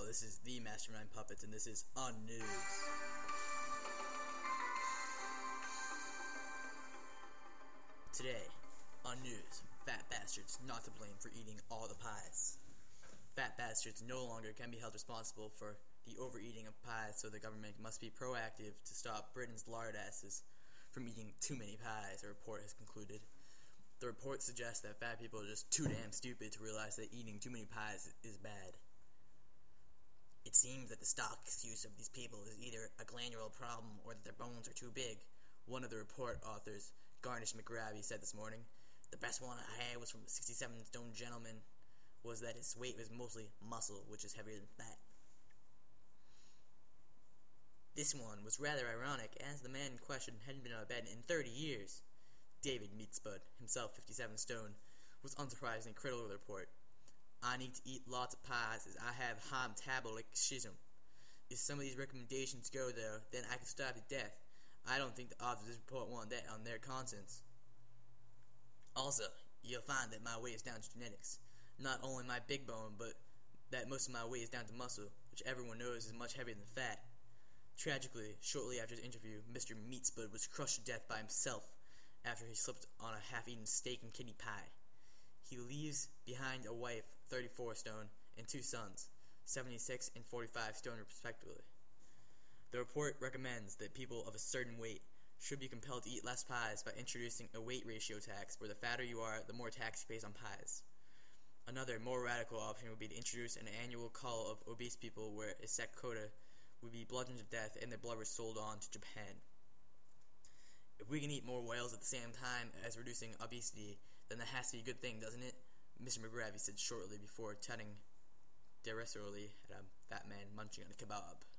this is the Mastermind Puppets, and this is On News. Today, on News, fat bastards not to blame for eating all the pies. Fat bastards no longer can be held responsible for the overeating of pies, so the government must be proactive to stop Britain's lard asses from eating too many pies, a report has concluded. The report suggests that fat people are just too damn stupid to realize that eating too many pies is bad. It seems that the stock excuse of these people is either a glandular problem or that their bones are too big, one of the report authors, Garnish McGravy, said this morning. The best one I had was from a 67-stone gentleman, was that his weight was mostly muscle, which is heavier than fat. This one was rather ironic, as the man in question hadn't been out of bed in 30 years. David Meatspud, himself 57 stone, was unsurprisingly critical of the report. I need to eat lots of pies as I have high metabolic schism. If some of these recommendations go, though, then I can starve to death. I don't think the authors of this report want that on their conscience. Also, you'll find that my weight is down to genetics. Not only my big bone, but that most of my weight is down to muscle, which everyone knows is much heavier than fat. Tragically, shortly after his interview, Mr. Meatspud was crushed to death by himself after he slipped on a half-eaten steak and kidney pie. He leaves behind a wife, 34 stone, and two sons, 76 and 45 stone respectively. The report recommends that people of a certain weight should be compelled to eat less pies by introducing a weight ratio tax, where the fatter you are, the more tax you pay on pies. Another, more radical option would be to introduce an annual cull of obese people where a set quota would be bludgeoned to death and their blubber sold on to Japan. If we can eat more whales at the same time as reducing obesity, then that has to be a good thing, doesn't it? Mr. McGravy said shortly before tutting derisively at a fat man munching on a kebab.